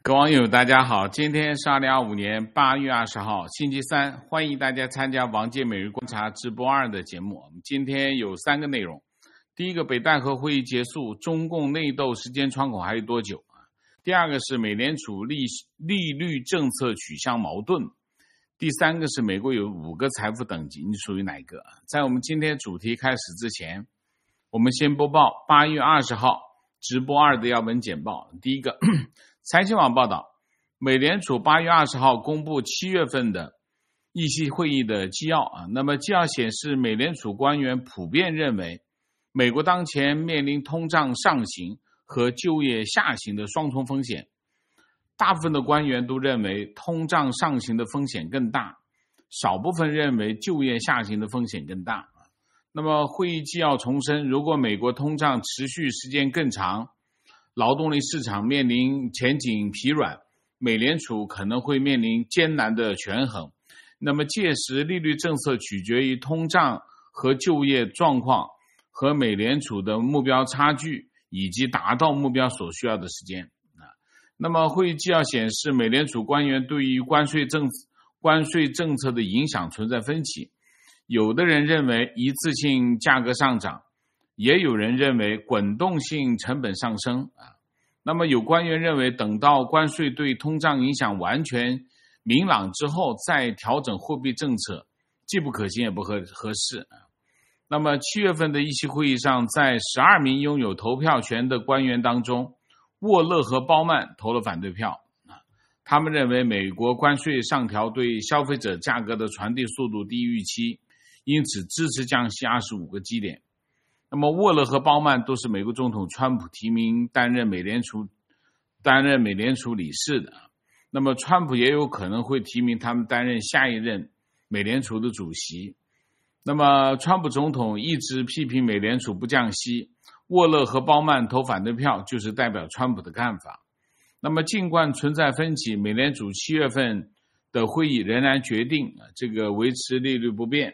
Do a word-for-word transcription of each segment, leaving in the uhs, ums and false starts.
各位网友大家好，今天是二零二五年八月二十号星期三，欢迎大家参加王健每日观察直播二的节目。我们今天有三个内容。第一个，北戴河会议结束，中共内斗时间窗口还有多久？第二个是美联储利利率政策取向矛盾。第三个是美国有五个财富等级，你属于哪一个？在我们今天主题开始之前，我们先播报八月二十号直播二的要闻简报。第一个，财新网报道，美联储八月二十号公布七月份的议息会议的纪要啊。那么纪要显示，美联储官员普遍认为，美国当前面临通胀上行和就业下行的双重风险。大部分的官员都认为通胀上行的风险更大，少部分认为就业下行的风险更大。那么会议纪要重申，如果美国通胀持续时间更长，劳动力市场面临前景疲软，美联储可能会面临艰难的权衡。那么届时利率政策取决于通胀和就业状况和美联储的目标差距，以及达到目标所需要的时间。那么会议纪要显示，美联储官员对于关税政关税政策的影响存在分歧，有的人认为一次性价格上涨，也有人认为滚动性成本上升啊。那么有官员认为，等到关税对通胀影响完全明朗之后再调整货币政策，既不可行也不合合适啊。那么七月份的议息会议上，在十二名拥有投票权的官员当中，沃勒和鲍曼投了反对票啊。他们认为美国关税上调对消费者价格的传递速度低于预期，因此支持降息二十五个基点。那么沃勒和鲍曼都是美国总统川普提名担任美联储担任美联储理事的，那么川普也有可能会提名他们担任下一任美联储的主席。那么川普总统一直批评美联储不降息，沃勒和鲍曼投反对票就是代表川普的看法。那么尽管存在分歧，美联储七月份的会议仍然决定这个维持利率不变。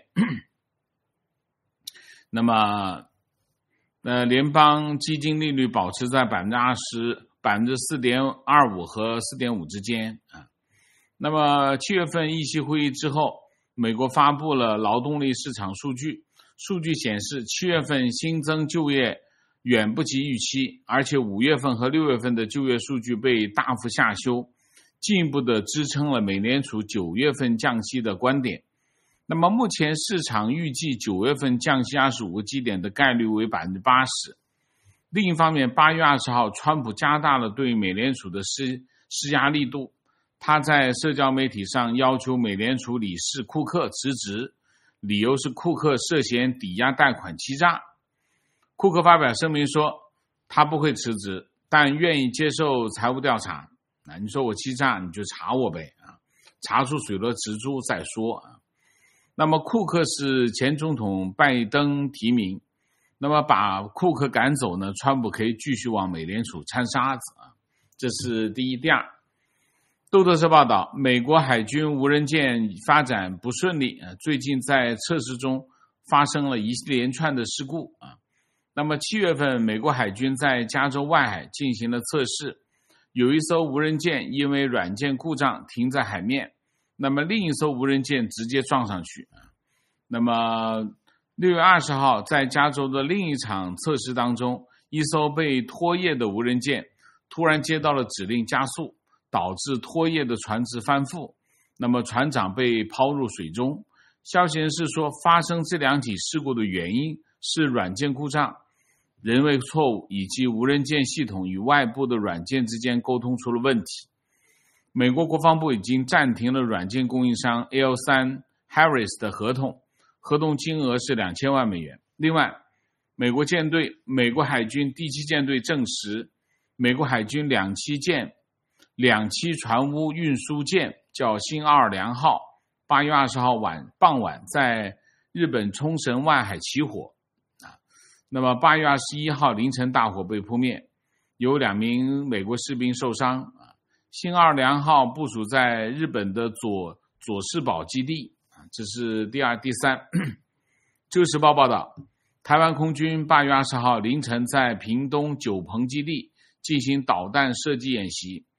那么呃，联邦基金利率保持在 百分之二十、百分之四点二五 和 四点五 之间啊。那么七月份议息会议之后，美国发布了劳动力市场数据，数据显示七月份新增就业远不及预期，而且五月份和六月份的就业数据被大幅下修，进一步的支撑了美联储九月份降息的观点。那么目前市场预计九月份降息二十五个基点的概率为 百分之八十。 另一方面，八月二十号川普加大了对美联储的施施压力度，他在社交媒体上要求美联储理事库克辞职，理由是库克涉嫌抵押贷款欺诈。库克发表声明说，他不会辞职，但愿意接受财务调查。那你说我欺诈，你就查我呗啊，查出水落石出再说啊。那么库克是前总统拜登提名，那么把库克赶走呢，川普可以继续往美联储掺沙子啊，这是第一。第二，路透社报道，美国海军无人舰发展不顺利啊，最近在测试中发生了一连串的事故啊。那么七月份，美国海军在加州外海进行了测试，有一艘无人舰因为软件故障停在海面，那么另一艘无人舰直接撞上去。那么六月二十号，在加州的另一场测试当中，一艘被拖曳的无人舰突然接到了指令加速，导致拖曳的船只翻覆，那么船长被抛入水中。消息人士说，发生这两起事故的原因是软件故障、人为错误以及无人舰系统与外部的软件之间沟通出了问题。美国国防部已经暂停了软件供应商 L 三 Harris 的合同，合同金额是两千万美元。另外，美国舰队美国海军第七舰队证实，美国海军两栖舰两栖船坞运输舰叫新奥尔良号，八月二十号晚傍晚在日本冲绳外海起火啊。那么八月二十一号凌晨大火被扑灭，有两名美国士兵受伤啊。新奥尔良号部署在日本的佐佐世保基地啊，这是第二。第三，自由时报报道，台湾空军八月二十号凌晨在屏东九鹏基地进行导弹射击演习，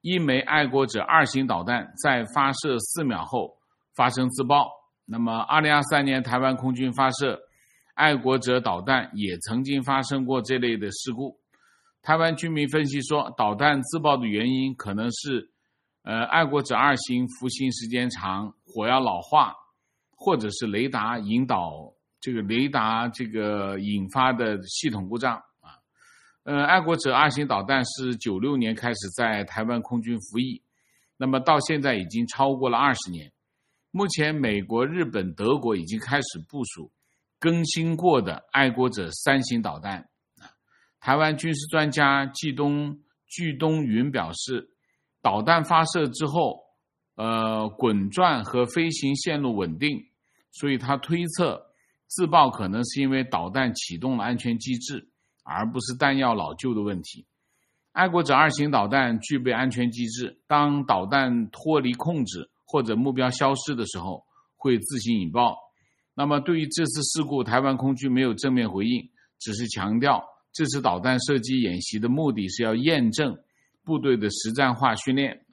一枚爱国者二型导弹在发射四秒后发生自爆。那么二零二三年台湾空军发射爱国者导弹也曾经发生过这类的事故。台湾居民分析说，导弹自爆的原因可能是呃，爱国者二型服刑时间长，火药老化，或者是雷达引导这个雷达这个引发的系统故障啊。呃，爱国者二型导弹是九六年开始在台湾空军服役，那么到现在已经超过了二十年。目前美国、日本、德国已经开始部署更新过的爱国者三型导弹。台湾军事专家季东具东云表示，导弹发射之后，呃，滚转和飞行线路稳定，所以他推测自爆可能是因为导弹启动了安全机制，而不是弹药老旧的问题。爱国者二型导弹具备安全机制，当导弹脱离控制或者目标消失的时候，会自行引爆。那么对于这次事故，台湾空军没有正面回应，只是强调这次导弹射击演习的目的是要验证部队的实战化训练。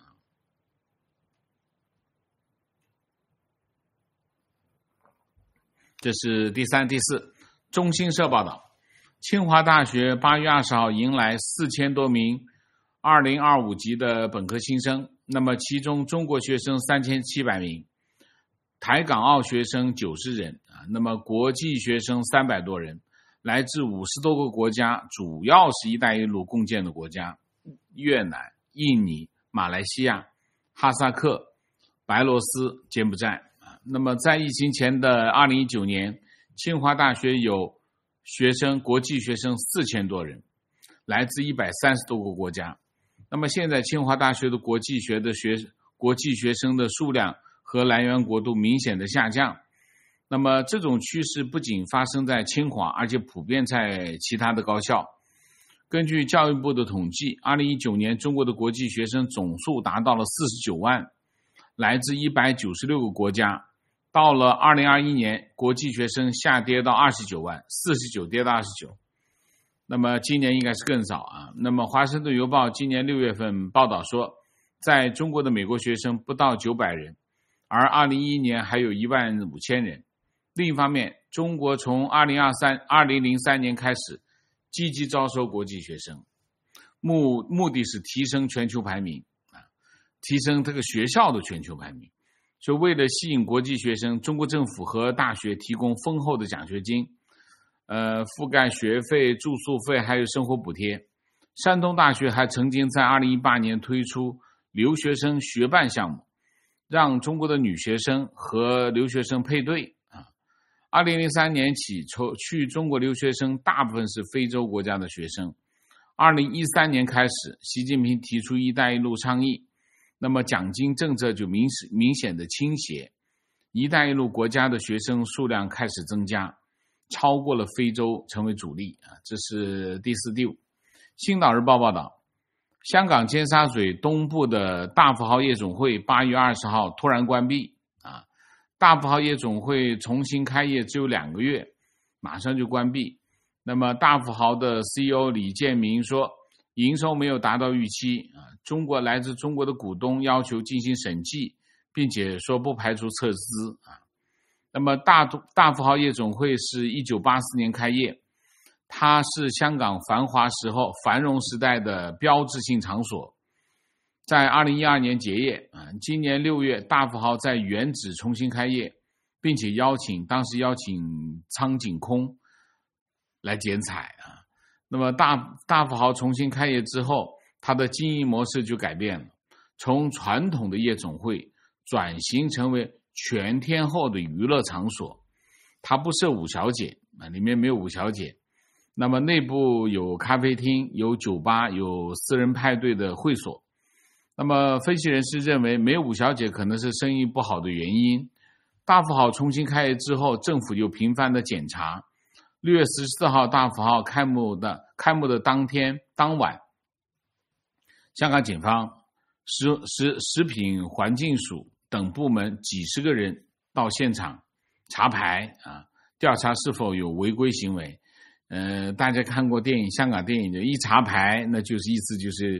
这是第三、第四。中新社报道，清华大学八月二十号迎来四千多名二零二五级的本科新生，那么其中中国学生三千七百名，台港澳学生九十人啊，那么国际学生三百多人，来自五十多个国家，主要是一带一路共建的国家，越南、印尼、马来西亚、哈萨克、白罗斯、柬埔寨。那么在疫情前的二零一九年，清华大学有学生国际学生四千多人，来自一百三十多个国家。那么现在清华大学的国际学的学国际学生的数量和来源国都明显的下降。那么这种趋势不仅发生在清华，而且普遍在其他的高校。根据教育部的统计，二零一九年中国的国际学生总数达到了四十九万，来自一百九十六个国家。到了二零二一年，国际学生下跌到二十九万，四十九跌到二十九。那么今年应该是更少啊。那么华盛顿邮报今年六月份报道说，在中国的美国学生不到九百人，而二零一一年还有一万五千人。另一方面，中国从二零二三、二零零三年开始积极招收国际学生，目目的是提升全球排名啊，提升这个学校的全球排名。所以为了吸引国际学生，中国政府和大学提供丰厚的奖学金，呃，覆盖学费、住宿费还有生活补贴。山东大学还曾经在二零一八年推出留学生学伴项目，让中国的女学生和留学生配对啊。二零零三年起，去中国留学生大部分是非洲国家的学生。二零一三年开始，习近平提出一带一路倡议，那么奖金政策就明明显的倾斜，一带一路国家的学生数量开始增加，超过了非洲成为主力啊。这是第四、第五。星岛日报报道，香港尖沙咀东部的大富豪夜总会八月二十号突然关闭啊。大富豪夜总会重新开业只有两个月，马上就关闭。那么大富豪的 C E O 李建明说，营收没有达到预期啊，中国来自中国的股东要求进行审计，并且说不排除撤资啊。那么大大富豪夜总会是一九八四年开业，它是香港繁华时候繁荣时代的标志性场所，在二零一二年结业啊。今年六月，大富豪在原址重新开业，并且邀请当时邀请苍井空来剪彩啊。那么大大富豪重新开业之后，它的经营模式就改变了，从传统的夜总会转型成为全天候的娱乐场所。它不设五小姐啊，里面没有五小姐。那么内部有咖啡厅、有酒吧、有私人派对的会所。那么分析人士认为，没有五小姐可能是生意不好的原因。大富豪重新开业之后，政府又频繁的检查。六月十四号大富豪开幕的开幕的当天当晚，香港警方、食食食品环境署等部门几十个人到现场查牌啊，调查是否有违规行为。呃，大家看过电影，香港电影就一查牌，那就是意思就是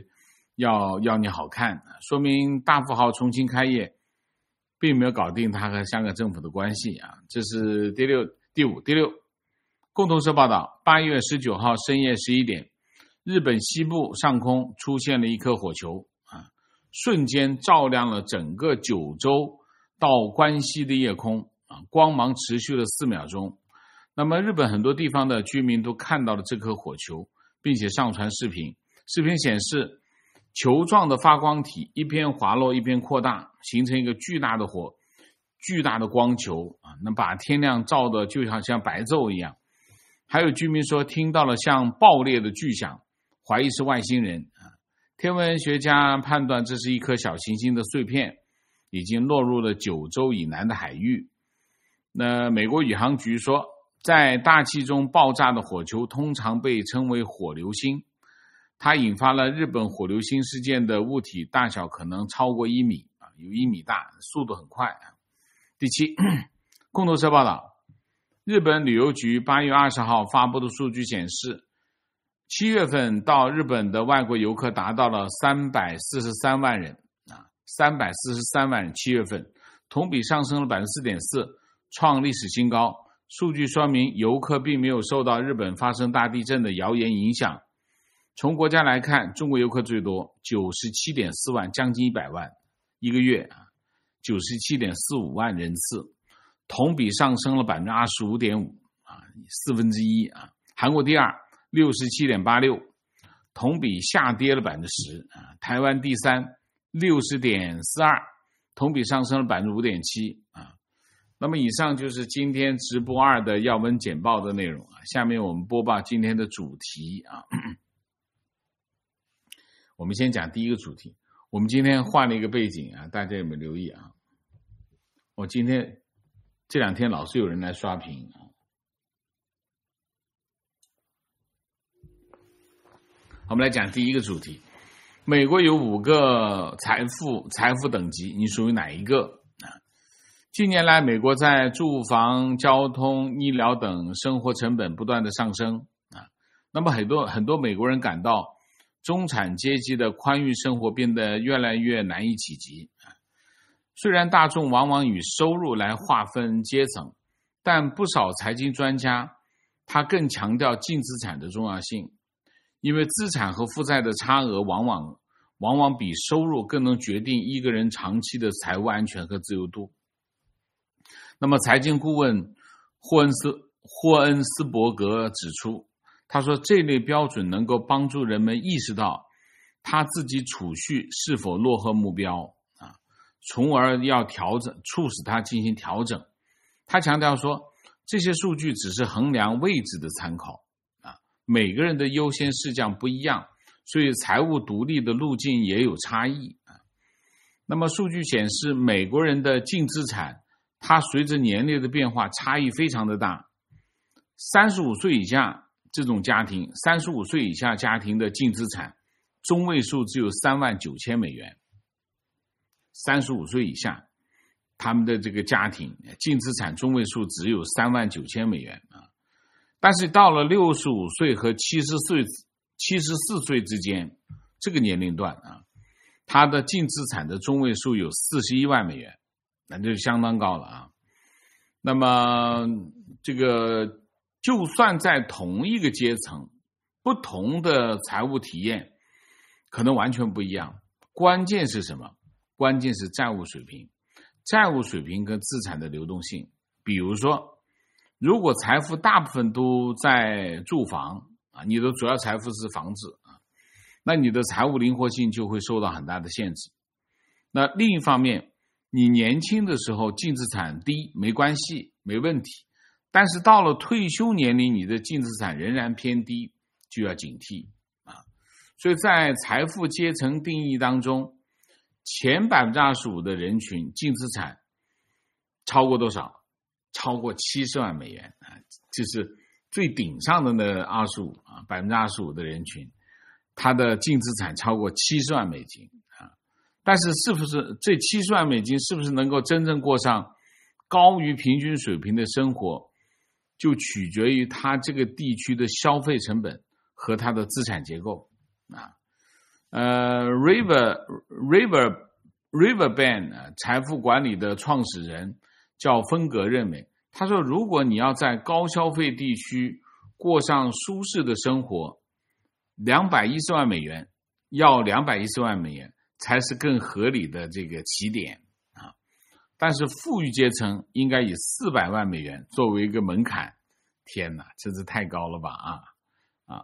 要要你好看，说明大富豪重新开业并没有搞定他和香港政府的关系啊。这是第六、第五、第六。共同社报道，八月十九号深夜十一点，日本西部上空出现了一颗火球啊，瞬间照亮了整个九州到关西的夜空啊，光芒持续了四秒钟。那么日本很多地方的居民都看到了这颗火球，并且上传视频。视频显示球状的发光体一边滑落一边扩大，形成一个巨大的火巨大的光球啊，那把天亮照的就好像白昼一样。还有居民说听到了像爆裂的巨响，怀疑是外星人啊。天文学家判断这是一颗小行星的碎片，已经落入了九州以南的海域。那美国宇航局说，在大气中爆炸的火球通常被称为火流星，它引发了日本火流星事件的物体大小可能超过一米啊，有一米大，速度很快。第七，共同社报道，日本旅游局八月二十号发布的数据显示，七月份到日本的外国游客达到了三百四十三万人啊，三百四十三万人，七月份同比上升了 百分之四点四， 创历史新高。数据说明游客并没有受到日本发生大地震的谣言影响。从国家来看，中国游客最多 九十七点四万，将近一百万一个月啊， 九十七点四五万人次，同比上升了 百分之二十五点五 啊，四分之一啊。韩国第二 六十七点八六， 同比下跌了 百分之十 啊。台湾第三 六十点四二， 同比上升了 百分之五点七 啊。那么以上就是今天直播二的要闻简报的内容啊。下面我们播报今天的主题啊。我们先讲第一个主题。我们今天换了一个背景啊，大家有没有留意啊？我今天这两天老是有人来刷屏啊。我们来讲第一个主题。美国有五个财富财富等级，你属于哪一个？近年来，美国在住房、交通、医疗等生活成本不断的上升啊。那么很多很多美国人感到中产阶级的宽裕生活变得越来越难以企及啊。虽然大众往往以收入来划分阶层，但不少财经专家他更强调净资产的重要性，因为资产和负债的差额往往往往比收入更能决定一个人长期的财务安全和自由度。那么财经顾问霍恩斯霍恩斯伯格指出，他说这类标准能够帮助人们意识到他自己储蓄是否落后目标啊，从而要调整，促使他进行调整。他强调说，这些数据只是衡量位置的参考啊，每个人的优先事项不一样，所以财务独立的路径也有差异啊。那么数据显示，美国人的净资产它随着年龄的变化差异非常的大。三十五岁以下这种家庭，三十五岁以下家庭的净资产中位数只有三万九千美元。三十五岁以下他们的这个家庭净资产中位数只有三万九千美元啊。但是到了六十五岁和七十岁七十四岁之间这个年龄段啊，他的净资产的中位数有四十一万美元，那就相当高了啊。那么这个就算在同一个阶层，不同的财务体验可能完全不一样。关键是什么？关键是债务水平，债务水平跟资产的流动性。比如说，如果财富大部分都在住房啊，你的主要财富是房子啊，那你的财务灵活性就会受到很大的限制。那另一方面，你年轻的时候净资产低没关系，没问题，但是到了退休年龄，你的净资产仍然偏低，就要警惕啊。所以在财富阶层定义当中，前 百分之二十五 的人群净资产超过多少？超过七十万美元啊，就是最顶上的那二十五啊 百分之二十五 的人群，他的净资产超过七十万美金啊。但是是不是这七十万美金是不是能够真正过上高于平均水平的生活，就取决于他这个地区的消费成本和他的资产结构啊。 呃 ，River River Riverbend 财富管理的创始人叫芬格认为，他说，如果你要在高消费地区过上舒适的生活，两百一十万美元，要两百一十万美元才是更合理的这个起点啊。但是富裕阶层应该以四百万美元作为一个门槛。天哪，这是太高了吧啊啊！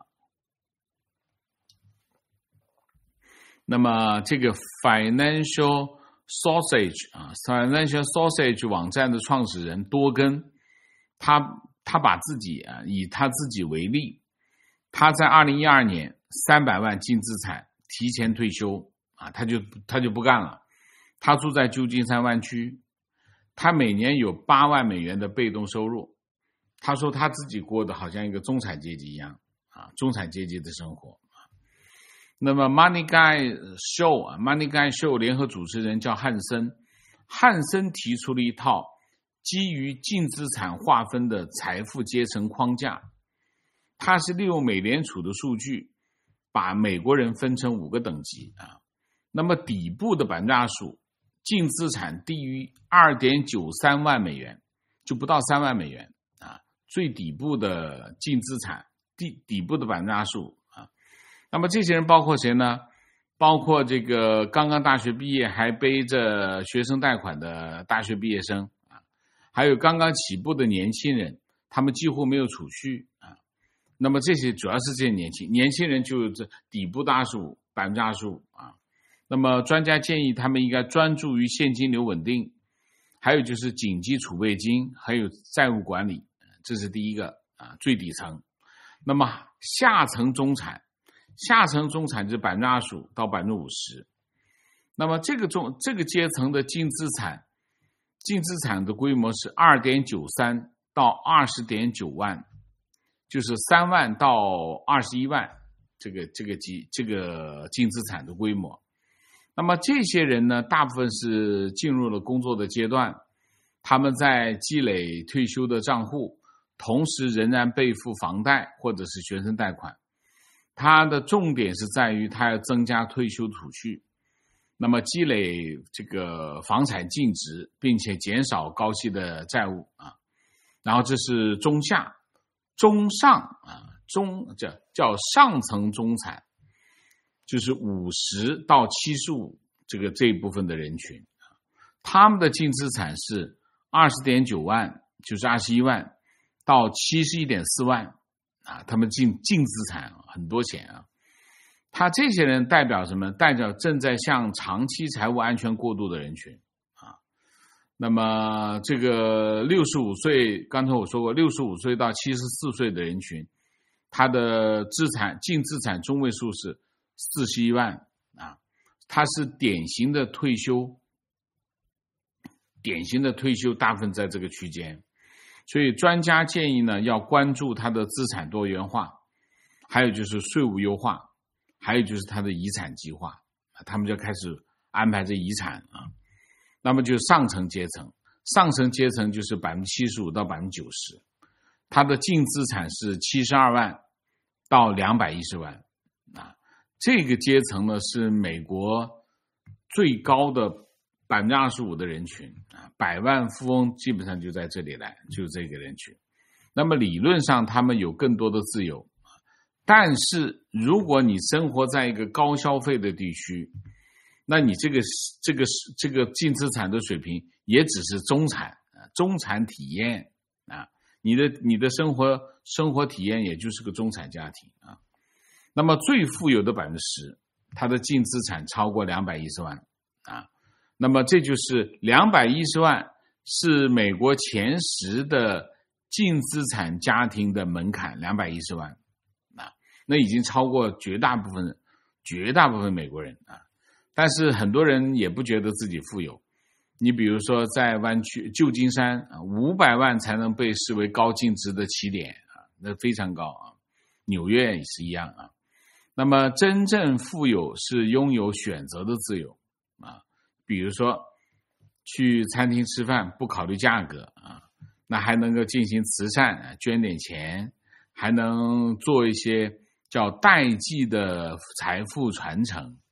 那么这个 Financial Sausage 啊 ，Financial Sausage 网站的创始人多根，他他把自己啊以他自己为例，他在二零一二年三百万净资产提前退休啊，他就他就不干了。他住在旧金山湾区，他每年有八万美元的被动收入。他说他自己过得好像一个中产阶级一样啊，中产阶级的生活。那么 Money Guy Show 啊 ，Money Guy Show 联合主持人叫汉森，汉森提出了一套基于净资产划分的财富阶层框架。他是利用美联储的数据，把美国人分成五个等级啊。那么底部的百分之二十五，净资产低于 二点九三万美元，就不到三万美元啊。最底部的净资产，底底部的百分之二十五。那么这些人包括谁呢？包括这个刚刚大学毕业还背着学生贷款的大学毕业生啊，还有刚刚起步的年轻人，他们几乎没有储蓄啊。那么这些主要是这些年轻年轻人，就这底部的二十五百分之二十五啊。那么专家建议他们应该专注于现金流稳定，还有就是紧急储备金，还有债务管理，这是第一个啊，最底层。那么下层中产。下层中产是百分之二十五到百分之五十，那么这个中这个阶层的净资产，净资产的规模是二点九三到二十点九万，就是三万到二十一万，这个这个几这个净资产的规模。那么这些人呢，大部分是进入了工作的阶段，他们在积累退休的账户，同时仍然背负房贷或者是学生贷款。它的重点是在于它要增加退休储蓄，那么积累这个房产净值，并且减少高息的债务啊。然后这是中下、中上啊，中叫叫上层中产，就是五十到七十五这个这一部分的人群，他们的净资产是二十点九万，就是二十一万到七十一点四万。啊，他们净净资产很多钱啊，他这些人代表什么？代表正在向长期财务安全过渡的人群啊。那么这个六十五岁，刚才我说过，六十五岁到七十四岁的人群，他的资产净资产中位数是四十一万啊，他是典型的退休，典型的退休大部分在这个区间。所以专家建议呢，要关注它的资产多元化，还有就是税务优化，还有就是它的遗产计划，他们就开始安排这遗产啊。那么就上层阶层，上层阶层就是百分之七十五到百分之九十，它的净资产是七十二万到两百一十万啊。这个阶层呢是美国最高的百分之二十五的人群啊，百万富翁基本上就在这里来，就是这个人群。那么理论上他们有更多的自由，但是如果你生活在一个高消费的地区，那你这个这个这个净资产的水平也只是中产啊，中产体验啊，你的你的生活生活体验也就是个中产家庭啊。那么最富有的百分之十，他的净资产超过两百一十万啊。那么这就是两百一十万是美国前十的净资产家庭的门槛，两百一十万啊，那已经超过绝大部分绝大部分美国人啊。但是很多人也不觉得自己富有，你比如说在湾区旧金山啊，五百万才能被视为高净值的起点啊，那非常高啊。纽约也是一样啊。那么真正富有是拥有选择的自由啊。比如说去餐厅吃饭不考虑价格啊，那还能够进行慈善，捐点钱，还能做一些叫代际的财富传承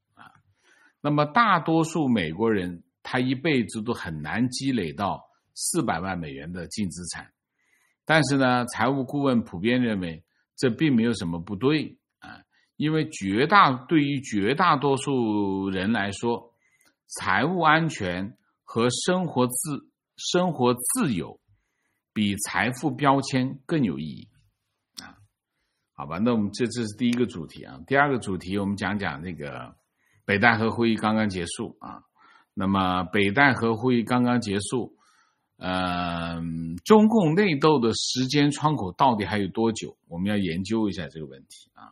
那么大多数美国人他一辈子都很难积累到四百万美元的净资产，但是呢，财务顾问普遍认为这并没有什么不对啊，因为绝大对于绝大多数人来说，财务安全和生活自生活自由比财富标签更有意义啊。好吧，那我们这这是第一个主题啊。第二个主题我们讲讲那个北戴河会议刚刚结束啊。那么北戴河会议刚刚结束，呃，中共内斗的时间窗口到底还有多久？我们要研究一下这个问题啊。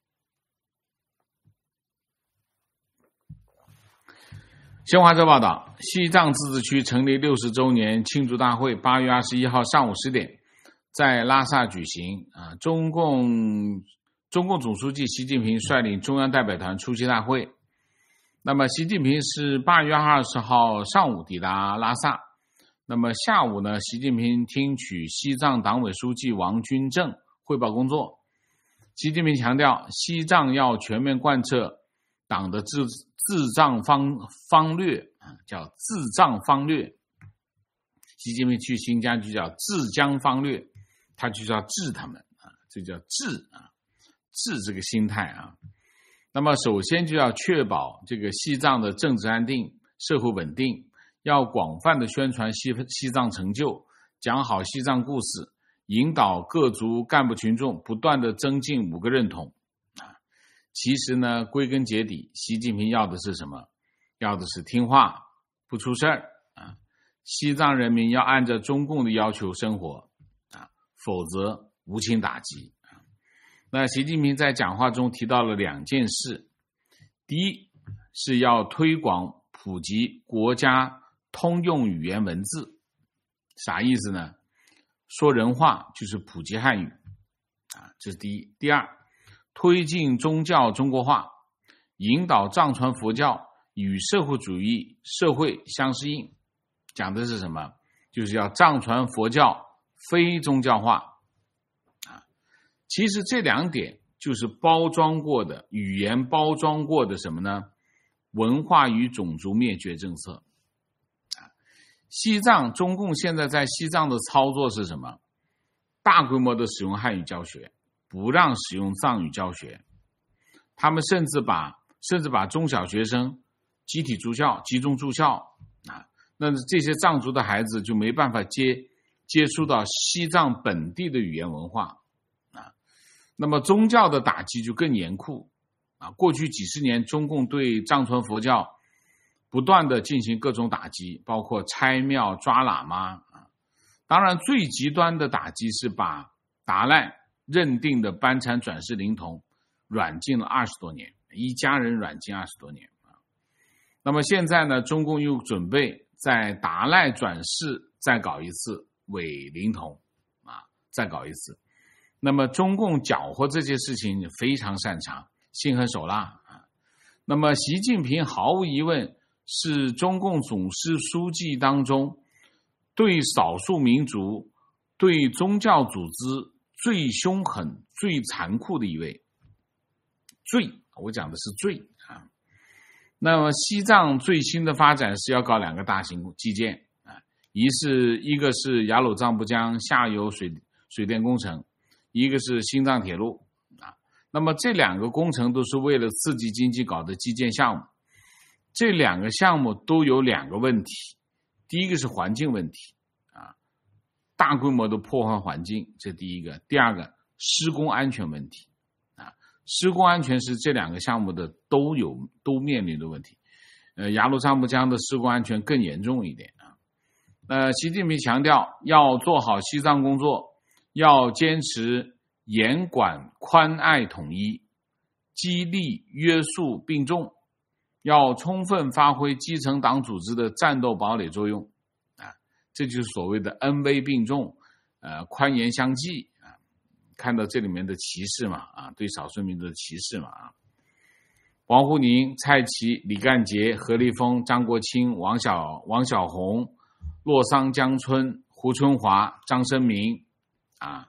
新华社报道，西藏自治区成立六十周年庆祝大会八月二十一号上午十点在拉萨举行啊。中共中共总书记习近平率领中央代表团出席大会。那么习近平是八月二十号上午抵达拉萨。那么下午呢，习近平听取西藏党委书记王军正汇报工作。习近平强调，西藏要全面贯彻党的治治藏方方略啊，叫治藏方略。习近平去新疆就叫治疆方略，他就叫治他们啊，这叫治啊，治这个心态啊。那么首先就要确保这个西藏的政治安定、社会稳定，要广泛的宣传西西藏成就，讲好西藏故事，引导各族干部群众不断的增进五个认同啊。其实呢，归根结底，习近平要的是什么？要的是听话，不出事儿啊。西藏人民要按照中共的要求生活啊，否则无情打击。那习近平在讲话中提到了两件事，第一是要推广普及国家通用语言文字，啥意思呢？说人话就是普及汉语啊，这是第一。第二，推进宗教中国化，引导藏传佛教与社会主义社会相适应。讲的是什么？就是要藏传佛教非宗教化。其实这两点就是包装过的语言包装过的什么呢？文化与种族灭绝政策。西藏中共现在在西藏的操作是什么？大规模的使用汉语教学，不让使用藏语教学。他们甚至把甚至把中小学生集体住校、集中住校啊，那这些藏族的孩子就没办法接接触到西藏本地的语言文化。那么宗教的打击就更严酷啊！过去几十年，中共对藏传佛教不断的进行各种打击，包括拆庙、抓喇嘛啊。当然，最极端的打击是把达赖认定的班禅转世灵童软禁了二十多年，一家人软禁二十多年啊。那么现在呢，中共又准备在达赖转世再搞一次伪灵童啊，再搞一次。那么中共搅和这些事情非常擅长，心狠手辣啊。那么习近平毫无疑问是中共总书书记当中对少数民族、对宗教组织最凶狠、最残酷的一位。最，我讲的是最啊。那么西藏最新的发展是要搞两个大型基建啊，一是一个是雅鲁藏布江下游水水电工程。一个是新藏铁路啊，那么这两个工程都是为了刺激经济搞的基建项目，这两个项目都有两个问题，第一个是环境问题啊，大规模的破坏环境，这第一个；第二个施工安全问题啊，施工安全是这两个项目的都有都面临的问题，呃，雅鲁藏布江的施工安全更严重一点啊。呃，习近平强调要做好西藏工作。要坚持严管宽爱统一，激励约束并重，要充分发挥基层党组织的战斗堡垒作用啊，这就是所谓的恩威并重，呃，宽严相济啊。看到这里面的歧视嘛啊，对少数民族的歧视嘛啊。王沪宁、蔡奇、李干杰、何立峰、张国清、王小王小红、洛桑江村、胡春华、张生明。啊，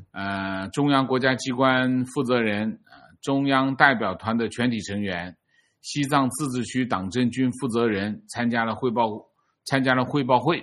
呃，中央国家机关负责人、呃、中央代表团的全体成员西藏自治区党政军负责人，参加了汇报参加了汇报会。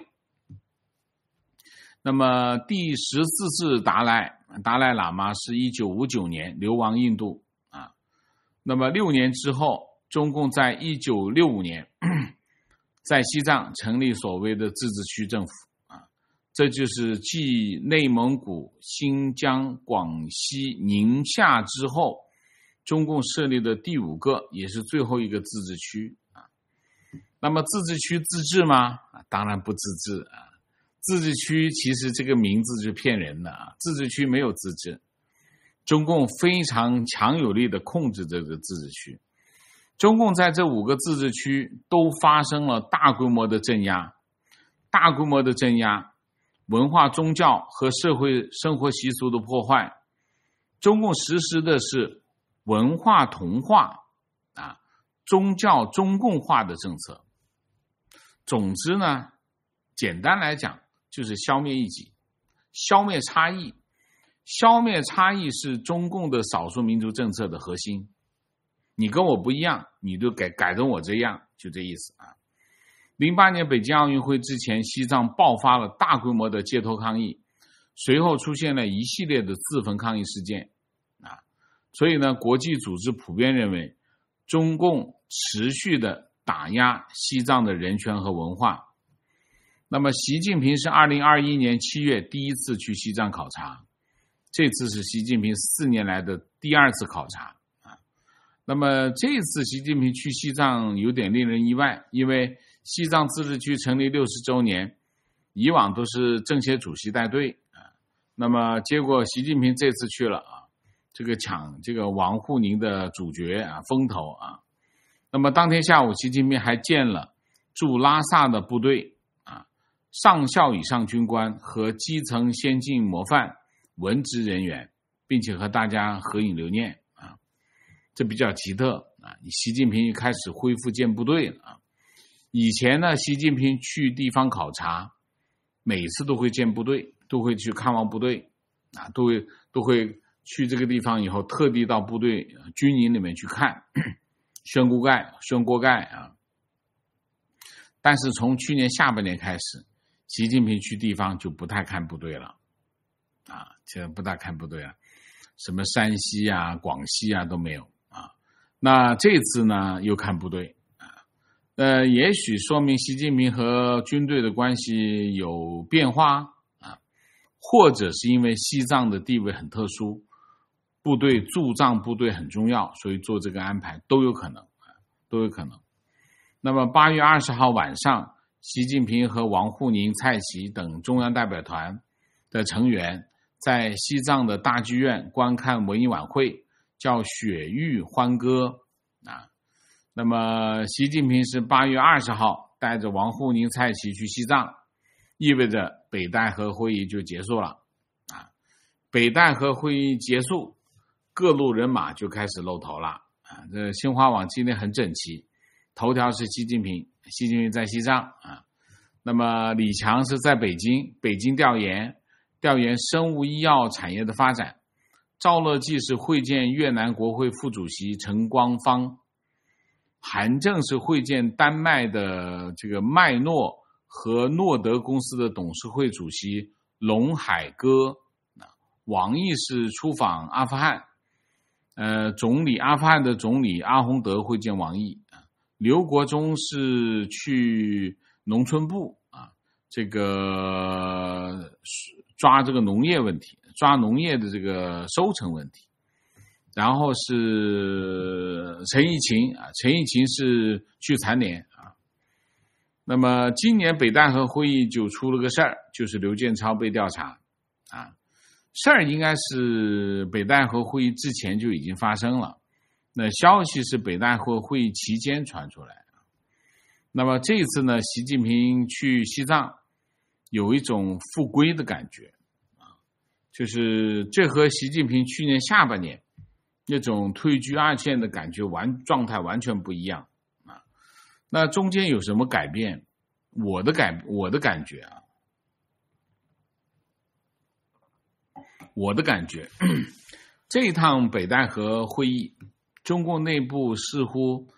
那么第十四世达赖达赖喇嘛是一九五九年流亡印度啊。那么六年之后，中共在一九六五年在西藏成立所谓的自治区政府啊，这就是继内蒙古、新疆、广西、宁夏之后，中共设立的第五个也是最后一个自治区啊。那么自治区自治吗？当然不自治啊。自治区其实这个名字就骗人的啊，自治区没有自治，中共非常强有力的控制这个自治区。中共在这五个自治区都发生了大规模的镇压，大规模的镇压，文化、宗教和社会生活习俗的破坏。中共实施的是文化同化啊，宗教中共化的政策。总之呢，简单来讲就是消灭异己，消灭差异。消灭差异是中共的少数民族政策的核心。你跟我不一样，你就改改成我这样，就这意思啊。零八年北京奥运会之前，西藏爆发了大规模的街头抗议，随后出现了一系列的自焚抗议事件啊。所以呢，国际组织普遍认为，中共持续的打压西藏的人权和文化。那么习近平是二零二一年七月第一次去西藏考察，这次是习近平四年来的第二次考察啊。那么这次习近平去西藏有点令人意外，因为西藏自治区成立六十周年，以往都是政协主席带队啊。那么结果习近平这次去了啊，这个抢这个王沪宁的主角啊风头啊。那么当天下午，习近平还见了驻拉萨的部队啊，上校以上军官和基层先进模范文职人员，并且和大家合影留念啊，这比较奇特啊。习近平开始恢复见部队了啊。以前呢，习近平去地方考察，每次都会见部队，都会去看望部队啊，都会都会去这个地方以后，特地到部队军营里面去看。宣锅盖，宣锅盖啊！但是从去年下半年开始，习近平去地方就不太看部队了，啊，现在不太看部队了，什么山西啊、广西啊都没有啊。那这次呢，又看部队啊，呃，也许说明习近平和军队的关系有变化啊，或者是因为西藏的地位很特殊。部队驻藏部队很重要，所以做这个安排都有可能，都有可能。那么八月二十号晚上，习近平和王沪宁、蔡奇等中央代表团的成员在西藏的大剧院观看文艺晚会，叫雪域欢歌啊。那么习近平是八月二十号带着王沪宁、蔡奇去西藏，意味着北戴河会议就结束了啊。北戴河会议结束，各路人马就开始露头了啊！这新华网今天很整齐，头条是习近平，习近平在西藏啊。那么李强是在北京，北京调研调研生物医药产业的发展。赵乐际是会见越南国会副主席陈光芳，韩正是会见丹麦的这个麦诺和诺德公司的董事会主席龙海歌，王毅是出访阿富汗。呃，总理阿富汗的总理阿洪德会见王毅啊，刘国中是去农村部啊，这个抓这个农业问题，抓农业的这个收成问题。然后是陈义勤啊，陈义勤是去残联啊。那么今年北戴河会议就出了个事儿，就是刘建超被调查啊。事儿应该是北戴河会议之前就已经发生了，那消息是北戴河会议期间传出来。那么这一次呢，习近平去西藏有一种复归的感觉啊，就是这和习近平去年下半年那种退居二线的感觉完状态完全不一样啊。那中间有什么改变？我的感我的感觉啊。我的感觉，这一趟北戴河会议，中共内部似乎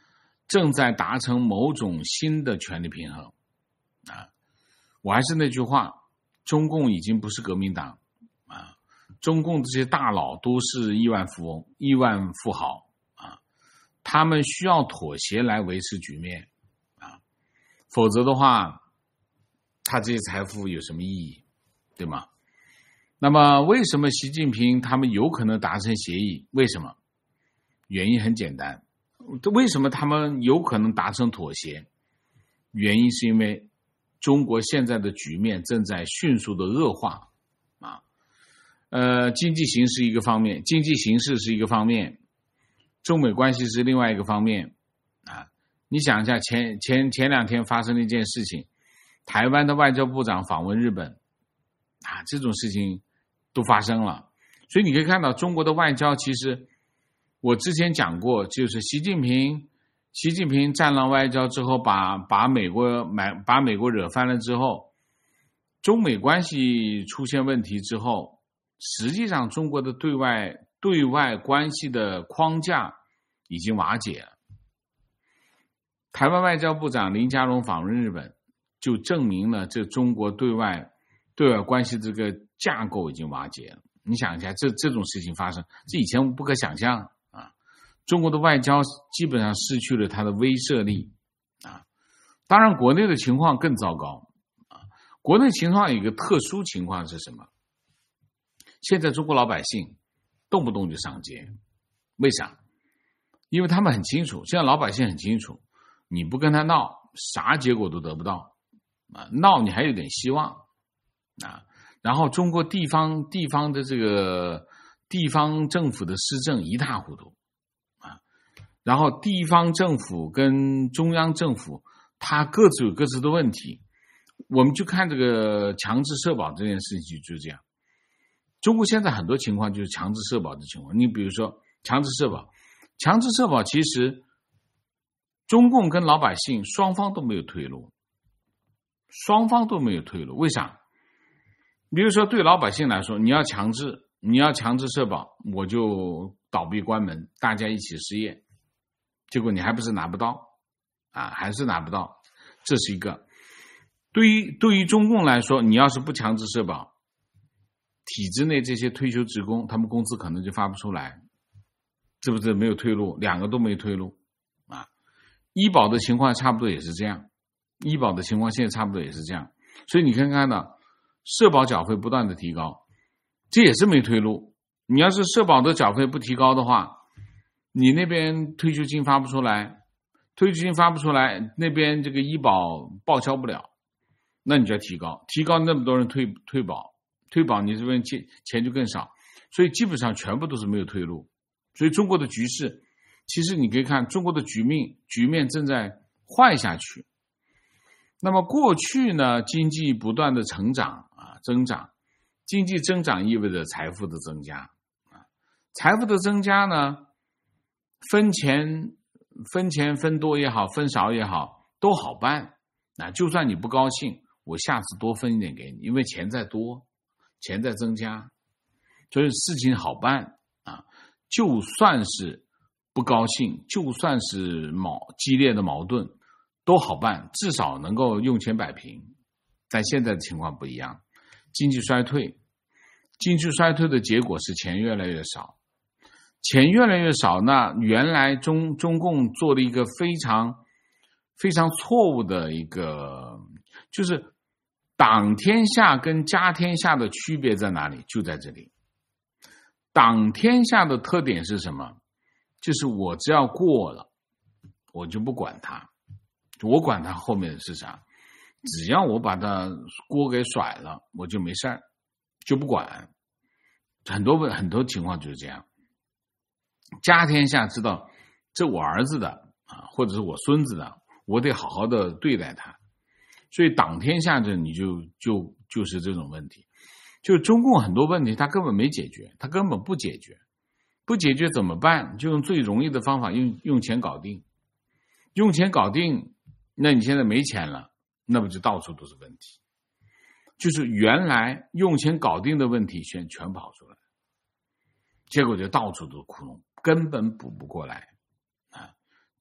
正在达成某种新的权力平衡啊。我还是那句话，中共已经不是革命党啊，中共这些大佬都是亿万富翁、亿万富豪啊，他们需要妥协来维持局面啊，否则的话，他这些财富有什么意义，对吗？那么为什么习近平他们有可能达成协议？为什么？原因很简单，为什么他们有可能达成妥协？原因是因为中国现在的局面正在迅速的恶化啊，呃，经济形势一个方面，经济形势是一个方面，中美关系是另外一个方面啊。你想一下，前前前两天发生了一件事情，台湾的外交部长访问日本啊，这种事情都发生了，所以你可以看到中国的外交其实。我之前讲过，就是习近平，习近平战狼外交之后把，把把美国买把美国惹翻了之后，中美关系出现问题之后，实际上中国的对外对外关系的框架已经瓦解了。台湾外交部长林佳龙访问日本，就证明了这中国对外对外关系这个架构已经瓦解了。你想一下，这这种事情发生，这以前不可想象。中国的外交基本上失去了它的威慑力啊，当然国内的情况更糟糕啊。国内情况有一个特殊情况是什么？现在中国老百姓动不动就上街，为啥？因为他们很清楚，现在老百姓很清楚，你不跟他闹，啥结果都得不到啊，闹你还有点希望啊。然后中国地方地方的这个地方政府的施政一塌糊涂。然后地方政府跟中央政府，它各自有各自的问题。我们就看这个强制社保这件事情就是这样。中国现在很多情况就是强制社保的情况。你比如说强制社保，强制社保其实中共跟老百姓双方都没有退路，双方都没有退路。为啥？比如说对老百姓来说，你要强制，你要强制社保，我就倒闭关门，大家一起失业。结果你还不是拿不到啊，还是拿不到，这是一个。对于对于中共来说，你要是不强制社保，体制内这些退休职工，他们工资可能就发不出来，是不是没有退路？两个都没退路啊。医保的情况差不多也是这样，医保的情况现在差不多也是这样。所以你可以看到，社保缴费不断的提高，这也是没退路。你要是社保的缴费不提高的话，你那边退休金发不出来，退休金发不出来，那边这个医保报销不了，那你就要提高，提高那么多人退退保，退保你这边钱钱就更少，所以基本上全部都是没有退路。所以中国的局势，其实你可以看中国的局面局面正在坏下去。那么过去呢，经济不断的成长啊增长，经济增长意味着财富的增加啊，财富的增加呢。分钱分钱分多也好，分少也好，都好办。那就算你不高兴，我下次多分一点给你，因为钱在多，钱在增加，所以事情好办啊。就算是不高兴，就算是矛激烈的矛盾，都好办，至少能够用钱摆平。但现在的情况不一样，经济衰退，经济衰退的结果是钱越来越少。钱越来越少，那原来中中共做了一个非常非常错误的一个，就是党天下跟家天下的区别在哪里？就在这里。党天下的特点是什么？就是我只要过了，我就不管它，我管它后面是啥，只要我把它锅给甩了，我就没事儿，就不管。很多很多情况就是这样。家天下知道这我儿子的啊，或者是我孙子的，我得好好的对待他。所以党天下这你就就就是这种问题，就中共很多问题他根本没解决，他根本不解决，不解决怎么办？就用最容易的方法，用用钱搞定，用钱搞定。那你现在没钱了，那不就到处都是问题？就是原来用钱搞定的问题全全跑出来，结果就到处都是窟窿。根本补不过来啊！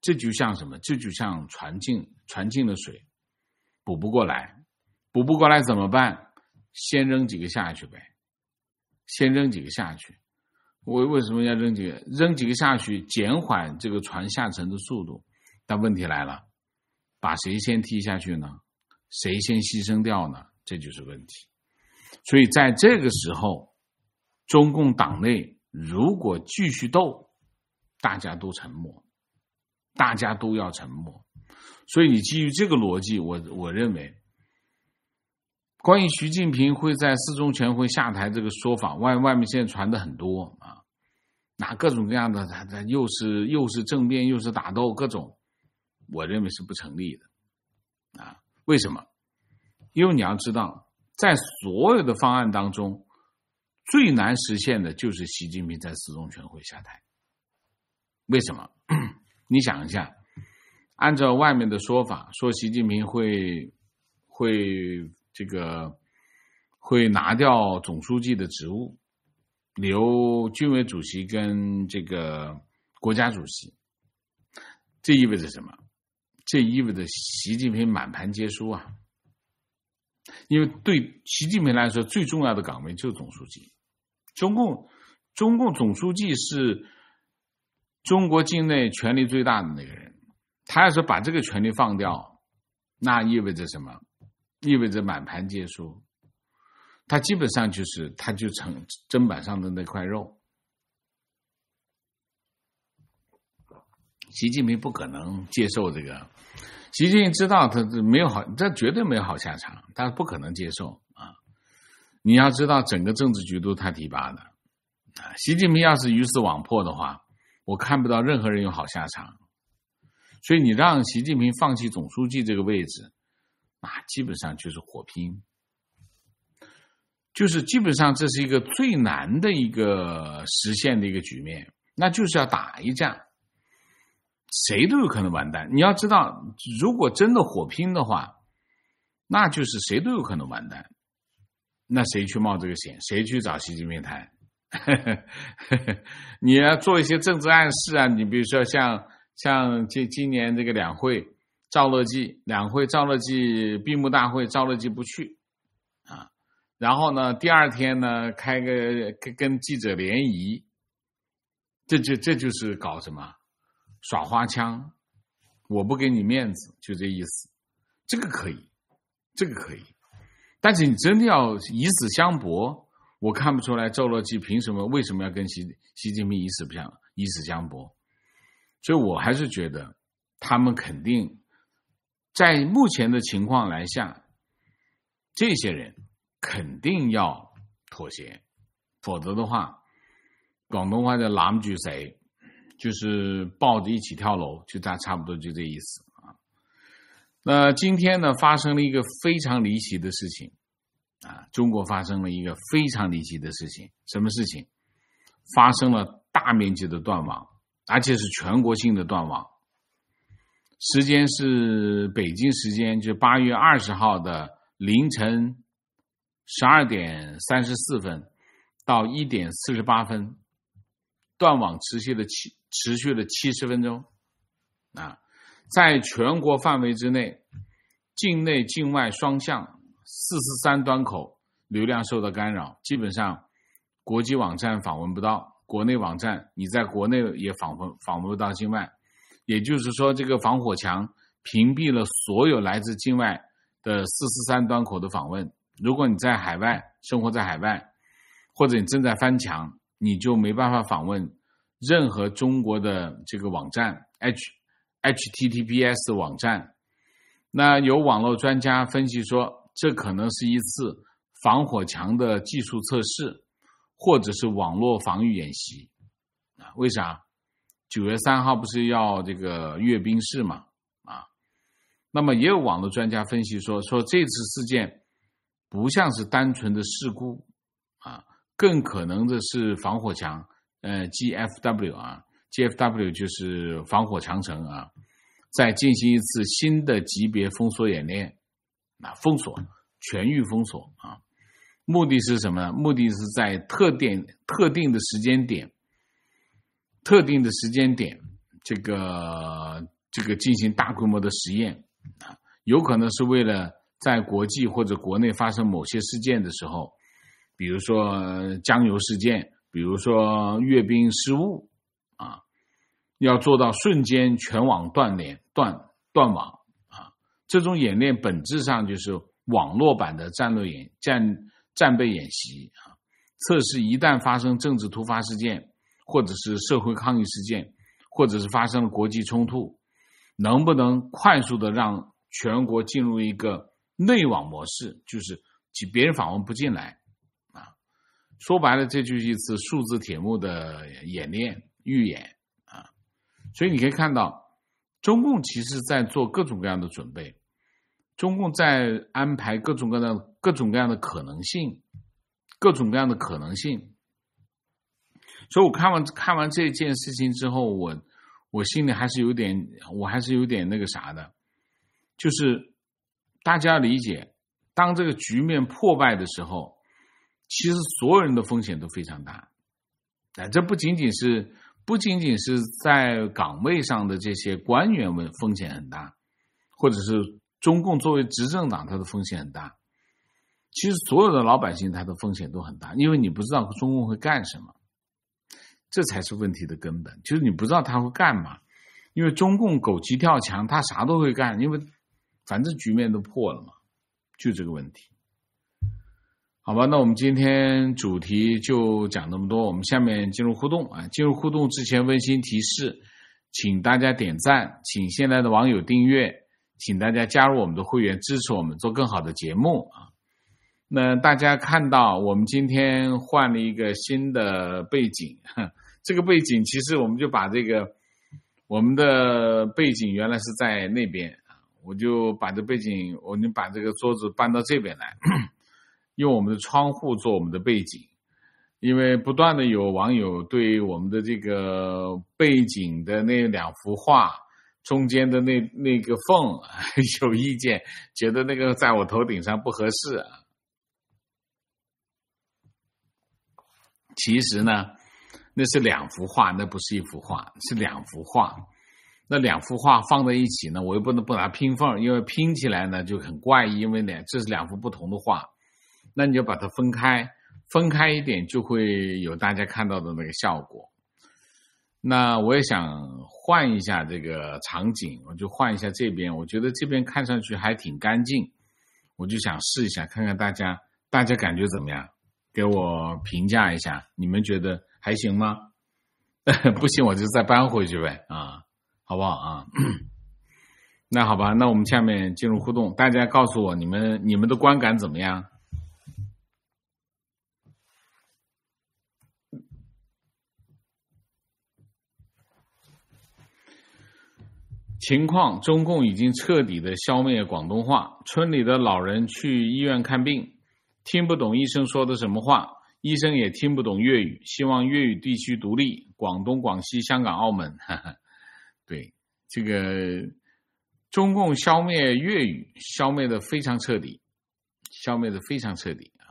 这就像什么？这就像船进船进了水，补不过来，补不过来怎么办？先扔几个下去呗，先扔几个下去。我为什么要扔几个？扔几个下去，减缓这个船下沉的速度。但问题来了，把谁先踢下去呢？谁先牺牲掉呢？这就是问题。所以在这个时候，中共党内如果继续斗，大家都沉默，大家都要沉默。所以你基于这个逻辑，我我认为，关于习近平会在四中全会下台这个说法，外外面现在传的很多啊，拿各种各样的，他他又是又是政变又是打斗，各种，我认为是不成立的啊。为什么？因为你要知道，在所有的方案当中，最难实现的就是习近平在四中全会下台。为什么？你想一下，按照外面的说法，说习近平会会这个会拿掉总书记的职务，留军委主席跟这个国家主席。这意味着什么？这意味着习近平满盘皆输啊！因为对习近平来说，最重要的岗位就是总书记。中共中共总书记是中国境内权力最大的那个人，他要是把这个权力放掉，那意味着什么？意味着满盘皆输。他基本上就是他就成砧板上的那块肉。习近平不可能接受这个，习近平知道他没有好，这绝对没有好下场，他不可能接受啊！你要知道，整个政治局都他提拔的啊。习近平要是鱼死网破的话，我看不到任何人有好下场。所以你让习近平放弃总书记这个位置，那基本上就是火拼，就是基本上这是一个最难的一个实现的一个局面，那就是要打一架。谁都有可能完蛋。你要知道，如果真的火拼的话，那就是谁都有可能完蛋。那谁去冒这个险？谁去找习近平谈？你要做一些政治暗示啊，你比如说像像今今年这个两会，赵乐际两会，赵乐际闭幕大会，赵乐际不去啊。然后呢，第二天呢，开个跟记者联谊，这就这就是搞什么？耍花枪，我不给你面子，就这意思。这个可以，这个可以，但是你真的要以死相搏，我看不出来赵乐际凭什么为什么要跟习习近平以死相以死相搏。所以我还是觉得他们肯定在目前的情况来下，这些人肯定要妥协，否则的话，广东话叫攬住谁，就是抱着一起跳楼，就大差不多就这意思啊。那今天呢，发生了一个非常离奇的事情啊，中国发生了一个非常离奇的事情。什么事情？发生了大面积的断网，而且是全国性的断网。时间是北京时间，就八月二十号的凌晨十二点三十四分到一点四十八分，断网持续了七持续了七十分钟啊，在全国范围之内，境内境外双向四十三端口流量受到干扰，基本上国际网站访问不到，国内网站你在国内也访问访问不到境外，也就是说，这个防火墙屏蔽了所有来自境外的四十三端口的访问。如果你在海外生活在海外，或者你正在翻墙，你就没办法访问任何中国的这个网站 H HTTPS 网站。那有网络专家分析说，这可能是一次防火墙的技术测试，或者是网络防御演习。为啥？九月三号不是要这个阅兵式嘛？啊，那么也有网络专家分析说，说这次事件不像是单纯的事故啊，更可能的是防火墙，呃 G F W 啊 ，G F W 就是防火长城啊，在进行一次新的级别封锁演练，啊，封锁全域封锁啊，目的是什么呢？目的是在特定特定的时间点。特定的时间点，这个这个进行大规模的实验啊，有可能是为了在国际或者国内发生某些事件的时候，比如说江油事件，比如说阅兵失误啊，要做到瞬间全网断联断断网啊。这种演练本质上就是网络版的战略演战战备演习啊，测试一旦发生政治突发事件，或者是社会抗议事件，或者是发生了国际冲突，能不能快速的让全国进入一个内网模式，就是别人访问不进来啊。说白了，这就是一次数字铁幕的演练预演啊。所以你可以看到，中共其实在做各种各样的准备，中共在安排各种各样的各种各样的可能性，各种各样的可能性。所以我看完看完这件事情之后，我我心里还是有点，我还是有点那个啥的，就是大家要理解，当这个局面破败的时候，其实所有人的风险都非常大。哎，这不仅仅是不仅仅是在岗位上的这些官员们风险很大，或者是中共作为执政党它的风险很大。其实所有的老百姓他的风险都很大，因为你不知道中共会干什么。这才是问题的根本，就是你不知道他会干嘛，因为中共狗急跳墙，他啥都会干，因为反正局面都破了嘛，就这个问题。好吧，那我们今天主题就讲那么多，我们下面进入互动啊。进入互动之前温馨提示，请大家点赞，请现在的网友订阅，请大家加入我们的会员，支持我们做更好的节目啊。那大家看到我们今天换了一个新的背景，这个背景其实我们就把这个我们的背景原来是在那边，我就把这背景我就把这个桌子搬到这边来，用我们的窗户做我们的背景。因为不断的有网友对我们的这个背景的那两幅画中间的那那个缝有意见，觉得那个在我头顶上不合适啊。其实呢，那是两幅画，那不是一幅画，是两幅画。那两幅画放在一起呢，我又不能不拿拼缝，因为拼起来呢就很怪异，因为两这是两幅不同的画，那你就把它分开，分开一点就会有大家看到的那个效果。那我也想换一下这个场景，我就换一下这边，我觉得这边看上去还挺干净，我就想试一下，看看大家大家感觉怎么样。给我评价一下，你们觉得还行吗？不行我就再搬回去呗啊，好不好啊？那好吧，那我们下面进入互动，大家告诉我你们你们的观感怎么样？情况：中共已经彻底的消灭广东话，村里的老人去医院看病，听不懂医生说的什么话，医生也听不懂粤语，希望粤语地区独立，广东、广西、香港、澳门。呵呵，对，这个中共消灭粤语，消灭的非常彻底，消灭的非常彻底啊！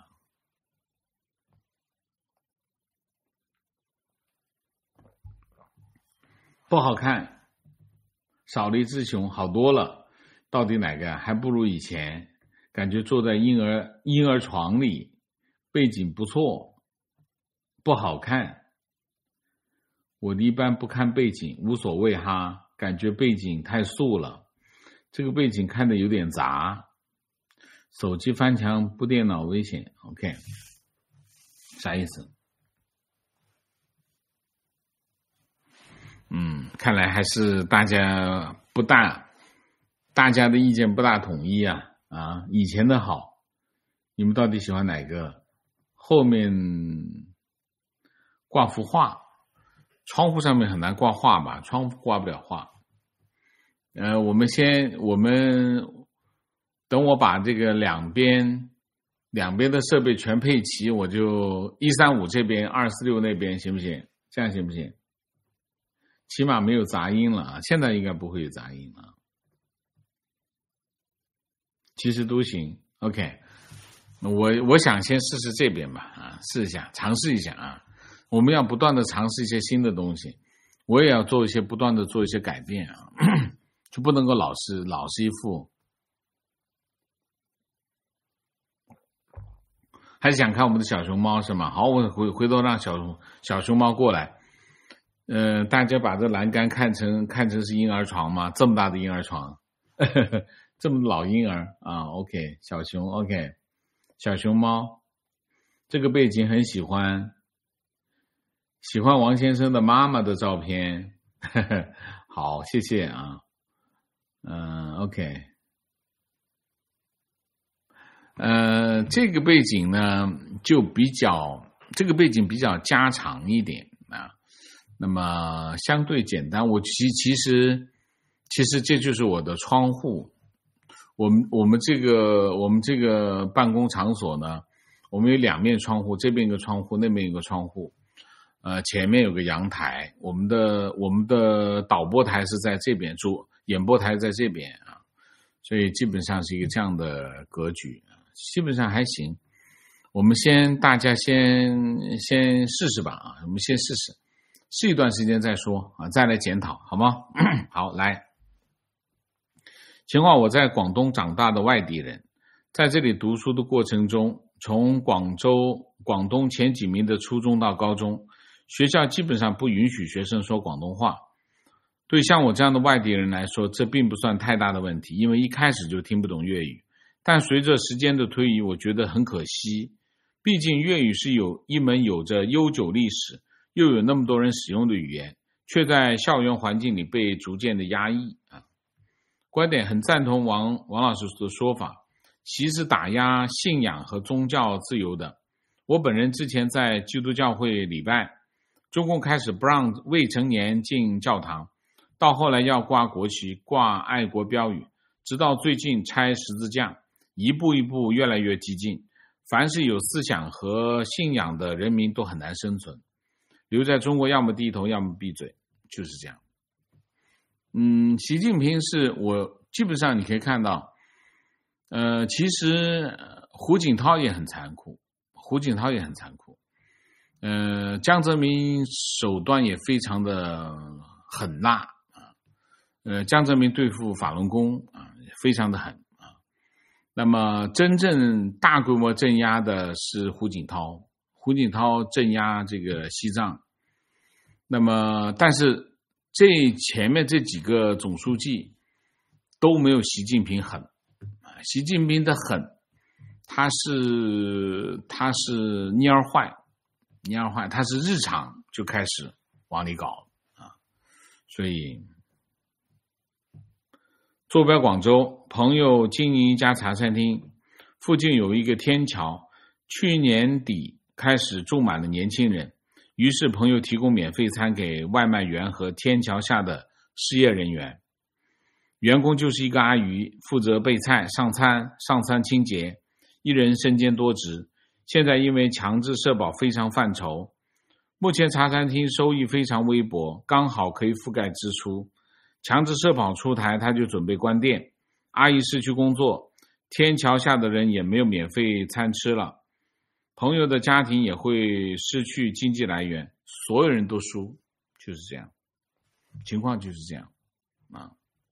不好看，少了一只熊，好多了。到底哪个还不如以前？感觉坐在婴儿婴儿床里，背景不错，不好看。我一般不看背景，无所谓哈，感觉背景太素了，这个背景看得有点杂。手机翻墙不电脑危险 ，OK， 啥意思？嗯，看来还是大家不大，大家的意见不大统一啊。啊，以前的好，你们到底喜欢哪个？后面挂幅画，窗户上面很难挂画吧？窗户挂不了画。呃，我们先，我们等我把这个两边两边的设备全配齐，我就一三五这边，二四六那边，行不行？这样行不行？起码没有杂音了啊，现在应该不会有杂音了。其实都行 ，OK。我我想先试试这边吧，啊，试一下，尝试一下啊。我们要不断的尝试一些新的东西，我也要做一些不断的做一些改变啊。 就不能够老是老是一副，还是想看我们的小熊猫是吗？好，我回回头让小小熊猫过来。呃，大家把这栏杆看成看成是婴儿床吗？这么大的婴儿床，呵呵，这么老婴儿啊 ？OK， 小熊 OK， 小熊猫，这个背景很喜欢，喜欢王先生的妈妈的照片，呵呵，好，谢谢啊，嗯、呃、，OK， 呃，这个背景呢就比较，这个背景比较家常一点啊。那么相对简单，我其其实其实这就是我的窗户。我们我们这个我们这个办公场所呢，我们有两面窗户，这边一个窗户，那边一个窗户。呃，前面有个阳台，我们的我们的导播台是在这边，主演播台在这边啊，所以基本上是一个这样的格局，基本上还行。我们先大家先先试试吧啊，我们先试试。试一段时间再说啊，再来检讨好吗？好，来，情况我在广东长大的外地人，在这里读书的过程中，从广州、广东前几名的初中到高中，学校基本上不允许学生说广东话。对像我这样的外地人来说，这并不算太大的问题，因为一开始就听不懂粤语。但随着时间的推移，我觉得很可惜，毕竟粤语是有一门有着悠久历史，又有那么多人使用的语言，却在校园环境里被逐渐的压抑啊。观点很赞同王王老师的说法，其实打压信仰和宗教自由的。我本人之前在基督教会礼拜，中共开始不让未成年进教堂，到后来要挂国旗、挂爱国标语，直到最近拆十字架，一步一步越来越激进。凡是有思想和信仰的人民都很难生存。留在中国要么低头要么闭嘴，就是这样。嗯，习近平是我基本上你可以看到，呃，其实胡锦涛也很残酷，胡锦涛也很残酷，呃，江泽民手段也非常的狠辣啊，呃，江泽民对付法轮功啊，非常的狠啊。那么真正大规模镇压的是胡锦涛。胡锦涛镇压这个西藏，那么但是这前面这几个总书记都没有习近平狠，习近平的狠，他是他是蔫儿坏，蔫儿坏，他是日常就开始往里搞啊，所以坐标广州，朋友经营一家茶餐厅，附近有一个天桥，去年底开始住满了年轻人，于是朋友提供免费餐给外卖员和天桥下的失业人员。员工就是一个阿姨，负责备菜、上餐、上餐清洁，一人身兼多职。现在因为强制社保非常犯愁，目前茶餐厅收益非常微薄，刚好可以覆盖支出。强制社保出台，他就准备关店。阿姨失去工作，天桥下的人也没有免费餐吃了。朋友的家庭也会失去经济来源，所有人都输，就是这样，情况就是这样啊。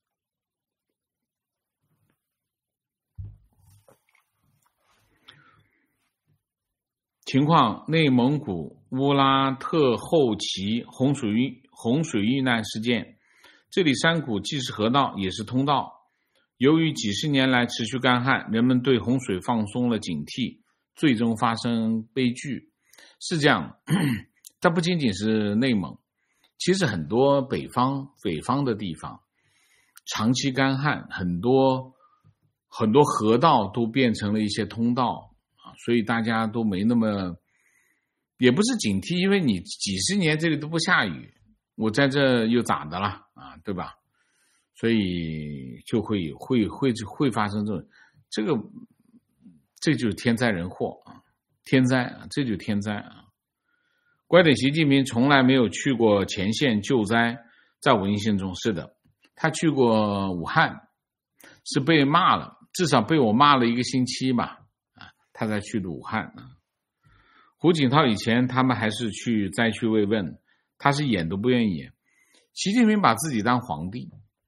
情况：内蒙古乌拉特后旗洪水洪水遇难事件，这里山谷既是河道也是通道。由于几十年来持续干旱，人们对洪水放松了警惕，最终发生悲剧。是这样，它不仅仅是内蒙，其实很多北方北方的地方长期干旱，很多很多河道都变成了一些通道啊，所以大家都没那么，也不是警惕，因为你几十年这里都不下雨，我在这又咋的了啊，对吧？所以就会会会会发生这种，这个这就是天灾人祸啊，天灾啊，这就是天灾啊。观点：习近平从来没有去过前线救灾，在我印象中是的，他去过武汉，是被骂了，至少被我骂了一个星期吧，啊，他才去的武汉啊。胡锦涛以前他们还是去灾区慰问，他是演都不愿意演。习近平把自己当皇帝。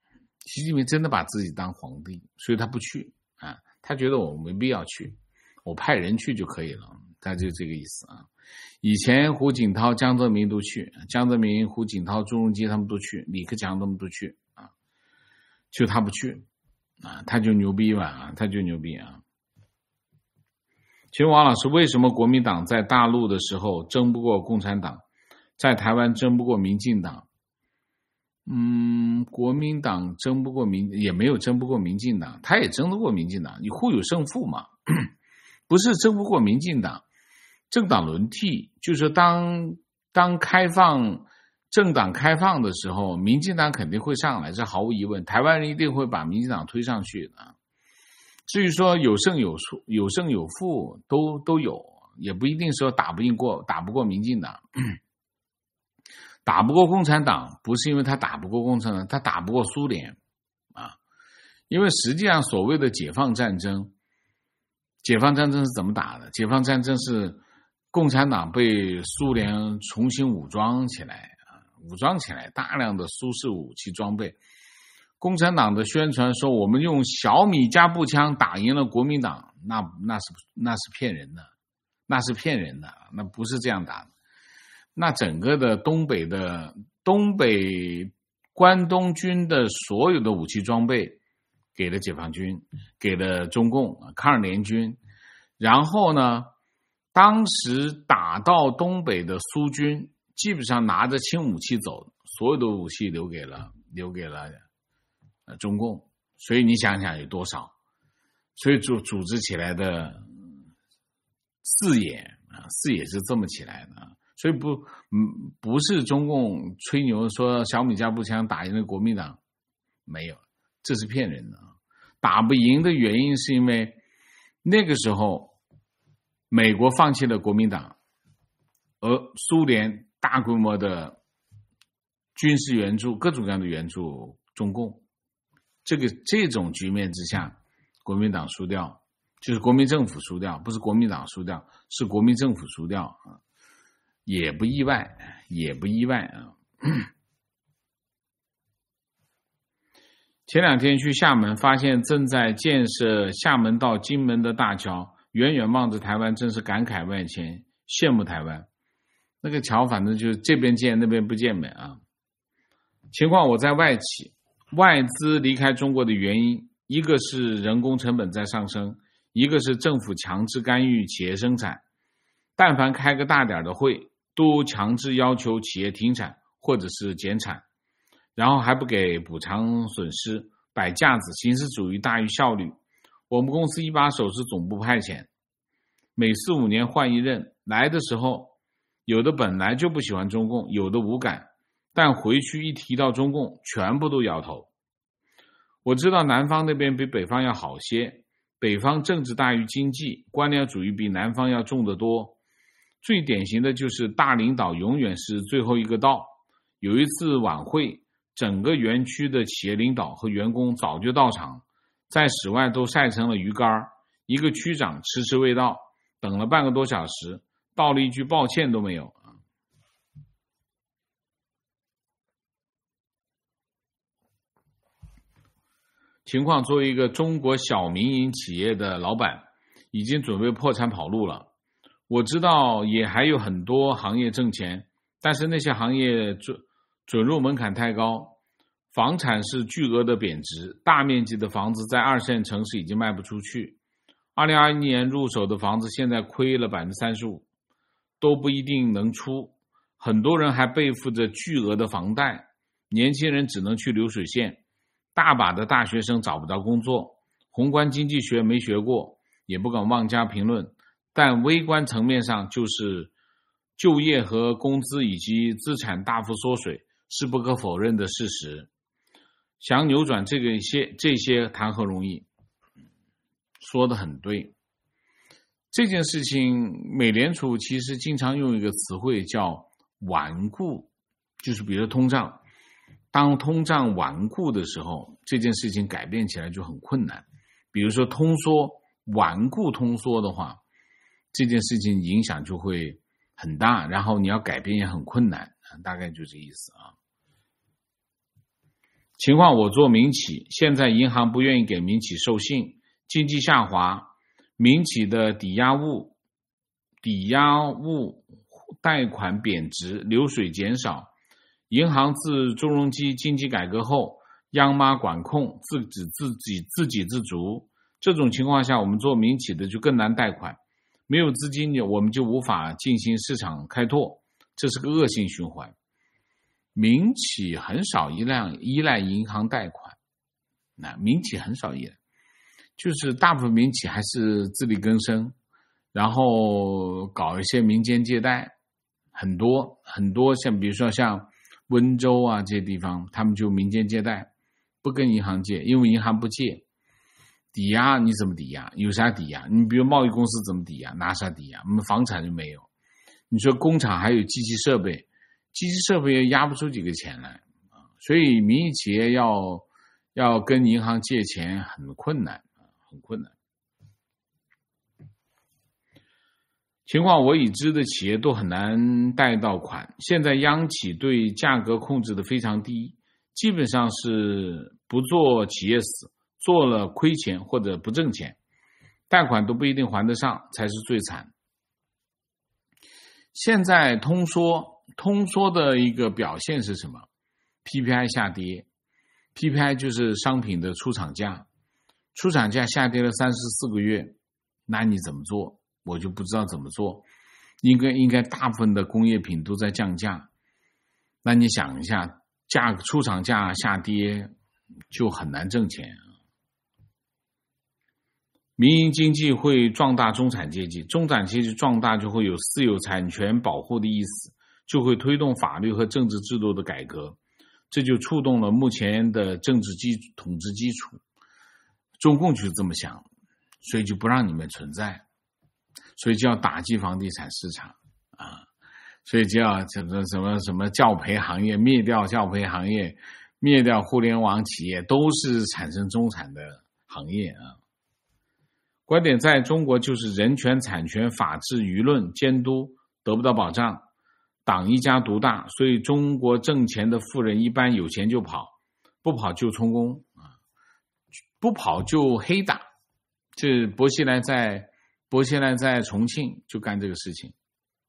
习近平真的把自己当皇帝，所以他不去啊，他觉得我没必要去，我派人去就可以了，他就这个意思啊。以前胡锦涛、江泽民都去，江泽民、胡锦涛、朱镕基他们都去，李克强他们都去啊，就他不去啊，他就牛逼吧，他就牛逼啊。请问王老师，为什么国民党在大陆的时候争不过共产党，在台湾争不过民进党？嗯，国民党争不过民，也没有争不过民进党，他也争得过民进党，你互有胜负嘛，不是争不过民进党。政党轮替，就是当当开放政党开放的时候，民进党肯定会上来，这毫无疑问，台湾人一定会把民进党推上去的。至于说有胜有负，有胜有负都都有，也不一定说打不赢过打不过民进党。打不过共产党不是因为他打不过共产党，他打不过苏联啊。因为实际上所谓的解放战争，解放战争是怎么打的？解放战争是共产党被苏联重新武装起来啊，武装起来大量的苏式武器装备。共产党的宣传说我们用小米加步枪打赢了国民党，那那是那是骗人的，那是骗人的，那不是这样打的。那整个的东北的东北关东军的所有的武器装备给了解放军，给了中共抗日联军，然后呢，当时打到东北的苏军基本上拿着轻武器走，所有的武器留给了留给了中共，所以你想想有多少？所以组组织起来的四野啊，四野是这么起来的。所以不，嗯，不是中共吹牛说小米加步枪打赢了国民党，没有，这是骗人的。打不赢的原因是因为那个时候美国放弃了国民党，而苏联大规模的军事援助，各种各样的援助中共。这个这种局面之下，国民党输掉，就是国民政府输掉，不是国民党输掉，是国民政府输掉啊。也不意外，也不意外啊！前两天去厦门，发现正在建设厦门到金门的大桥，远远望着台湾，真是感慨万千，羡慕台湾。那个桥反正就是这边建那边不建呗啊！情况我在外企，外资离开中国的原因，一个是人工成本在上升，一个是政府强制干预企业生产。但凡开个大点的会，都强制要求企业停产或者是减产，然后还不给补偿损失，摆架子，形式主义大于效率。我们公司一把手是总部派遣，每四五年换一任，来的时候有的本来就不喜欢中共，有的无感，但回去一提到中共全部都摇头。我知道南方那边比北方要好些，北方政治大于经济，官僚主义比南方要重得多。最典型的就是大领导永远是最后一个到。有一次晚会，整个园区的企业领导和员工早就到场，在室外都晒成了鱼干，一个区长迟迟未到，等了半个多小时，到了一句抱歉都没有。情况作为一个中国小民营企业的老板，已经准备破产跑路了。我知道也还有很多行业挣钱，但是那些行业准准入门槛太高，房产是巨额的贬值，大面积的房子在二线城市已经卖不出去。二零二一年入手的房子现在亏了 百分之三十五， 都不一定能出，很多人还背负着巨额的房贷，年轻人只能去流水线，大把的大学生找不到工作，宏观经济学没学过，也不敢妄加评论，但微观层面上就是就业和工资以及资产大幅缩水是不可否认的事实。想扭转这个些这些谈何容易？说得很对。这件事情美联储其实经常用一个词汇叫顽固，就是比如通胀，当通胀顽固的时候，这件事情改变起来就很困难。比如说通缩，顽固通缩的话，这件事情影响就会很大，然后你要改变也很困难，大概就这意思啊。 情况我做民企，现在银行不愿意给民企授信，经济下滑，民企的抵押物抵押物贷款贬值，流水减少。银行自朱镕基经济改革后，央妈管控，自己自己自给自足。这种情况下，我们做民企的就更难贷款，没有资金，我们就无法进行市场开拓，这是个恶性循环。民企很少依赖依赖银行贷款，那民企很少依赖，就是大部分民企还是自力更生，然后搞一些民间借贷，很多很多像比如说像温州啊这些地方，他们就民间借贷，不跟银行借，因为银行不借。抵押你怎么抵押？有啥抵押？你比如贸易公司怎么抵押？拿啥抵押？我们房产就没有。你说工厂还有机器设备，机器设备也压不出几个钱来，所以民营企业要要跟银行借钱很困难，很困难。情况我已知的企业都很难贷到款，现在央企对价格控制的非常低，基本上是不做企业死，做了亏钱或者不挣钱，贷款都不一定还得上，才是最惨。现在通缩，通缩的一个表现是什么？ P P I 下跌， P P I 就是商品的出厂价，出厂价下跌了三十四个月，那你怎么做？我就不知道怎么做。应该应该大部分的工业品都在降价，那你想一下，价出厂价下跌就很难挣钱。民营经济会壮大中产阶级，中产阶级壮大就会有私有产权保护的意思，就会推动法律和政治制度的改革，这就触动了目前的政治基统治基础。中共就是这么想，所以就不让你们存在，所以就要打击房地产市场啊，所以就要什么什么什么教培行业，灭掉教培行业，灭掉互联网企业，都是产生中产的行业啊。观点在中国就是人权、产权、法治、舆论监督得不到保障，党一家独大，所以中国挣钱的富人一般有钱就跑，不跑就充公啊，不跑就黑打。这薄熙来在薄熙来在重庆就干这个事情，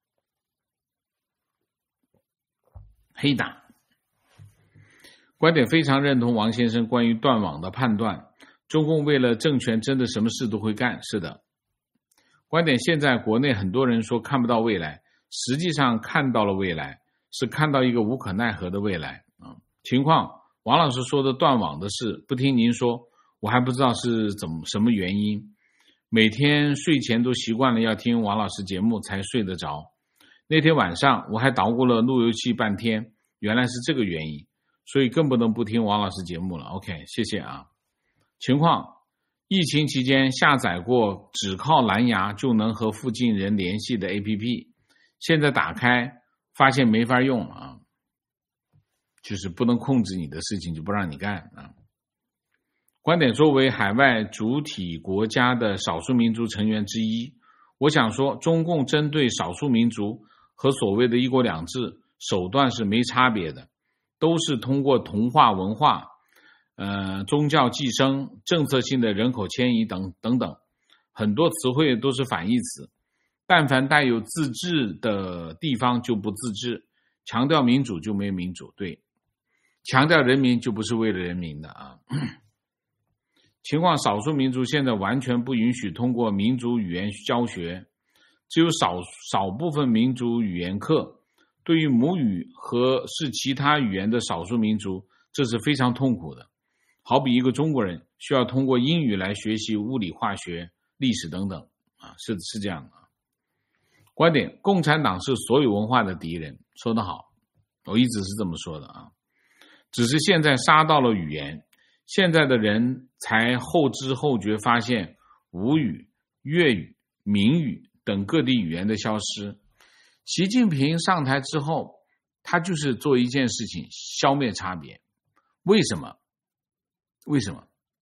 黑打。观点非常认同王先生关于断网的判断。中共为了政权真的什么事都会干，是的。观点现在国内很多人说看不到未来，实际上看到了未来，是看到一个无可奈何的未来啊。情况王老师说的断网的事，不听您说，我还不知道是怎么什么原因。每天睡前都习惯了要听王老师节目才睡得着。那天晚上我还捣鼓了路由器半天，原来是这个原因，所以更不能不听王老师节目了。 OK， 谢谢啊。情况，疫情期间下载过只靠蓝牙就能和附近人联系的 A P P， 现在打开发现没法用啊，就是不能控制你的事情就不让你干啊。观点作为海外主体国家的少数民族成员之一，我想说中共针对少数民族和所谓的一国两制手段是没差别的，都是通过同化文化呃，宗教寄生、政策性的人口迁移等等等，很多词汇都是反义词。但凡带有自治的地方就不自治，强调民主就没民主，对，强调人民就不是为了人民的啊。情况少数民族现在完全不允许通过民族语言教学，只有少少部分民族语言课，对于母语和是其他语言的少数民族，这是非常痛苦的。好比一个中国人需要通过英语来学习物理、化学、历史等等啊，是是这样的啊。观点，共产党是所有文化的敌人，说得好，我一直是这么说的啊。只是现在杀到了语言，现在的人才后知后觉发现吴语、粤语、闽语等各地语言的消失。习近平上台之后，他就是做一件事情，消灭差别。为什么？为什么？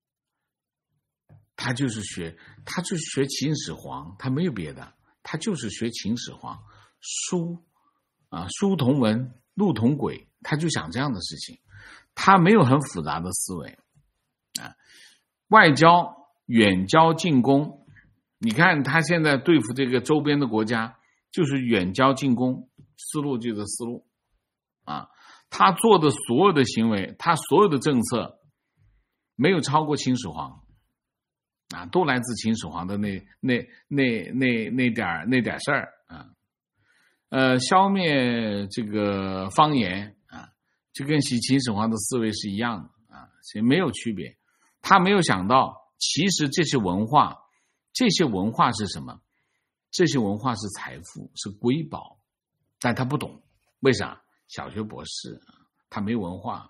他就是学，他就是学秦始皇，他没有别的，他就是学秦始皇，书啊，书同文，路同轨，他就想这样的事情。 他没有很复杂的思维啊。外交远交近攻，你看他现在对付这个周边的国家，就是远交近攻，思路就是思路啊。他做的所有的行为，他所有的政策，没有超过秦始皇啊，都来自秦始皇的那那那那那点那点事儿啊。呃，消灭这个方言啊，就跟秦秦始皇的思维是一样的啊，所以没有区别。他没有想到，其实这些文化，这些文化是什么？这些文化是财富，是瑰宝，但他不懂，为啥？小学博士，他没文化。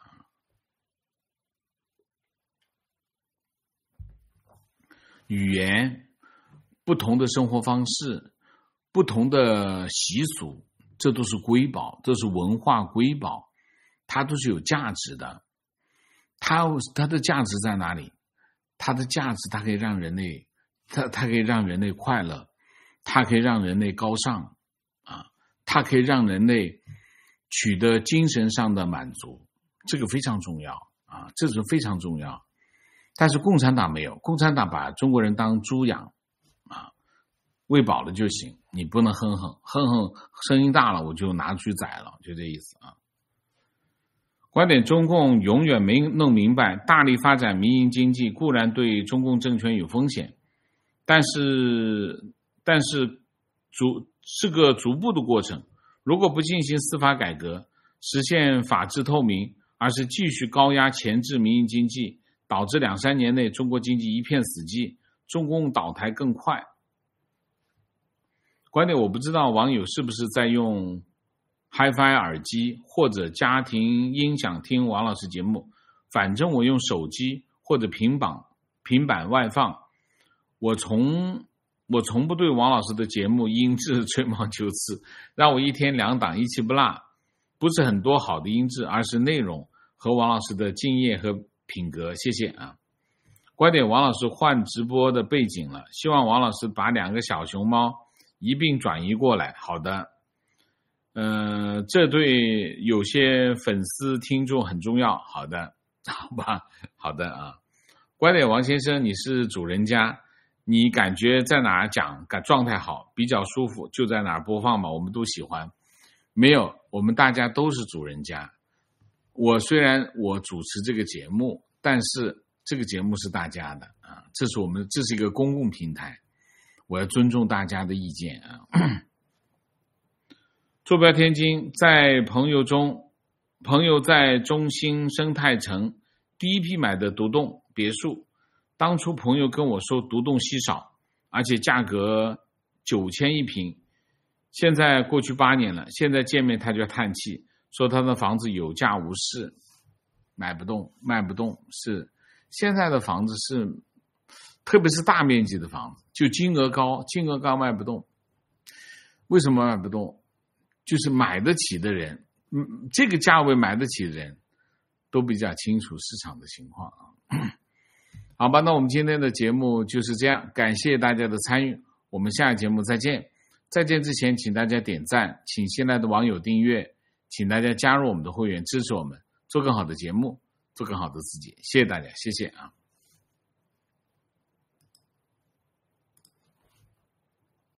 语言，不同的生活方式，不同的习俗，这都是瑰宝，这是文化瑰宝，它都是有价值的。它它的价值在哪里？它的价值，它可以让人类，它它可以让人类快乐，它可以让人类高尚啊，它可以让人类取得精神上的满足，这个非常重要啊，这是非常重要。但是共产党没有，共产党把中国人当猪养啊，喂饱了就行，你不能哼哼哼哼，声音大了我就拿去宰了，就这意思啊。观点：中共永远没弄明白，大力发展民营经济固然对中共政权有风险，但是但是逐是个逐步的过程。如果不进行司法改革，实现法治透明，而是继续高压钳制民营经济，导致两三年内中国经济一片死寂，中共倒台更快。观点：我不知道网友是不是在用 Hi-Fi 耳机或者家庭音响听王老师节目，反正我用手机或者平板平板外放，我从我从不对王老师的节目音质吹毛求疵，让我一天两档一气不落，不是很多好的音质，而是内容和王老师的敬业和品格，谢谢啊。观点：王老师换直播的背景了，希望王老师把两个小熊猫一并转移过来。好的，呃，这对有些粉丝听众很重要。好的，好吧，好的啊。观点：王先生，你是主人家，你感觉在哪儿讲感状态好，比较舒服，就在哪儿播放吧，我们都喜欢。没有，我们大家都是主人家。我虽然我主持这个节目，但是这个节目是大家的啊，这是我们这是一个公共平台，我要尊重大家的意见啊。坐标天津，在朋友中，朋友在中兴生态城第一批买的独栋别墅，当初朋友跟我说独栋稀少，而且价格九千一平，现在过去八年了，现在见面他就叹气，说他的房子有价无市，买不动，卖不动。是现在的房子是，特别是大面积的房子，就金额高，金额高卖不动。为什么卖不动？就是买得起的人，嗯，这个价位买得起的人，都比较清楚市场的情况啊。好吧，那我们今天的节目就是这样，感谢大家的参与，我们下个节目再见。再见之前，请大家点赞，请新来的网友订阅，请大家加入我们的会员，支持我们做更好的节目，做更好的自己。谢谢大家，谢谢啊。